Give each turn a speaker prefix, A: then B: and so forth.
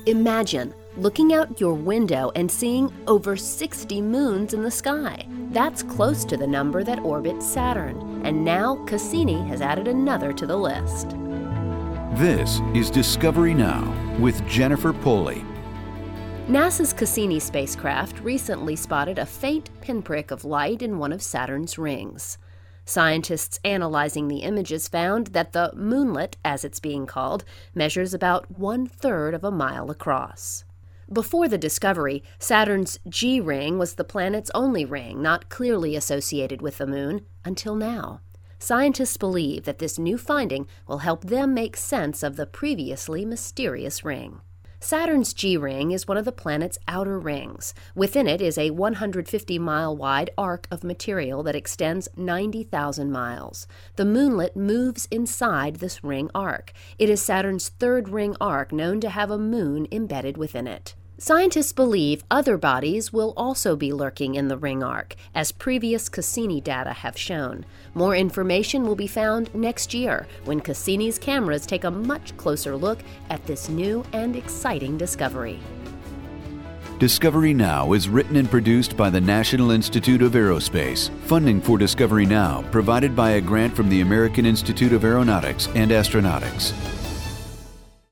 A: Imagine looking out your window and seeing over 60 moons in the sky. That's close to the number that orbits Saturn, and now Cassini has added another to the list.
B: This is Discovery Now with Jennifer Poley.
A: NASA's Cassini spacecraft recently spotted a faint pinprick of light in one of Saturn's rings. Scientists analyzing the images found that the moonlet, as it's being called, measures about 1/3 of a mile across. Before the discovery, Saturn's G-ring was the planet's only ring not clearly associated with the moon until now. Scientists believe that this new finding will help them make sense of the previously mysterious ring. Saturn's G-ring is one of the planet's outer rings. Within it is a 150-mile-wide arc of material that extends 90,000 miles. The moonlet moves inside this ring arc. It is Saturn's third ring arc known to have a moon embedded within it. Scientists believe other bodies will also be lurking in the ring arc, as previous Cassini data have shown. More information will be found next year when Cassini's cameras take a much closer look at this new and exciting discovery.
B: Discovery Now is written and produced by the National Institute of Aerospace. Funding for Discovery Now provided by a grant from the American Institute of Aeronautics and Astronautics.